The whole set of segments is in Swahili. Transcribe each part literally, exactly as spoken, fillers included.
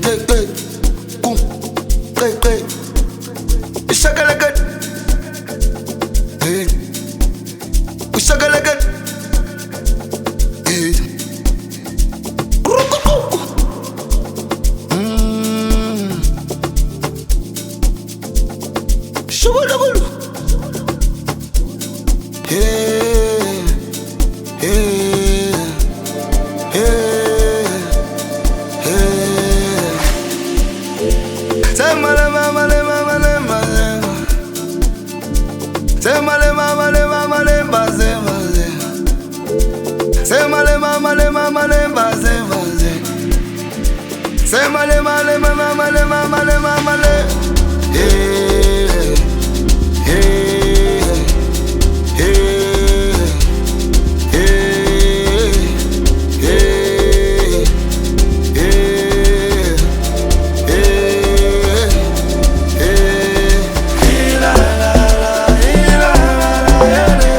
Hey, hey, boom, hey, hey. Shagalagat, hey, shagalagat, hey. Mmm, shubalagulu, hey, hey, hey, hey. Say male, male, male, male, male. Say male, male, male, male, male, male. Say male, male, male, male, male, male. Say male, male, male, male, male, male, male. Hey, hey, hey, hey, hey, hey, hey, la la la, la la la, la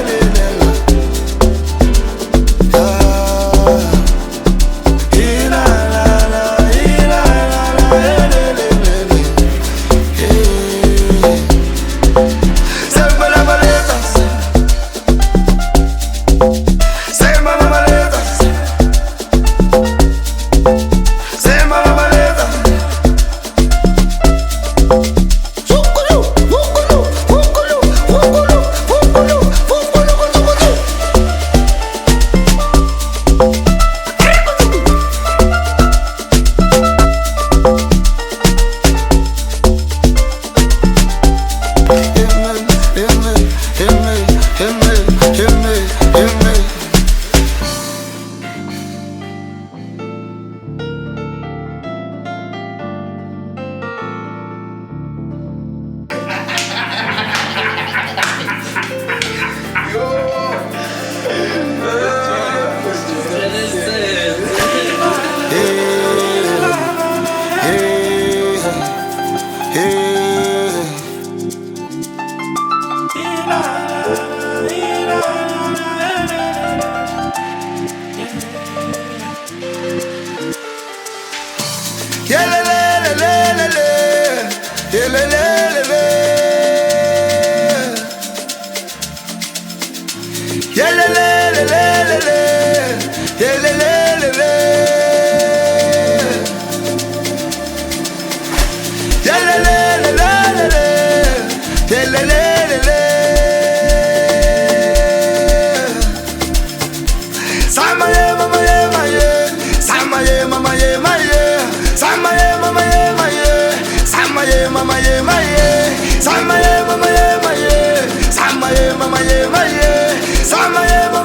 Mama ye, mama ye, sama ye, mama ye, mama ye, sama ye, mama ye, mama ye, sama ye.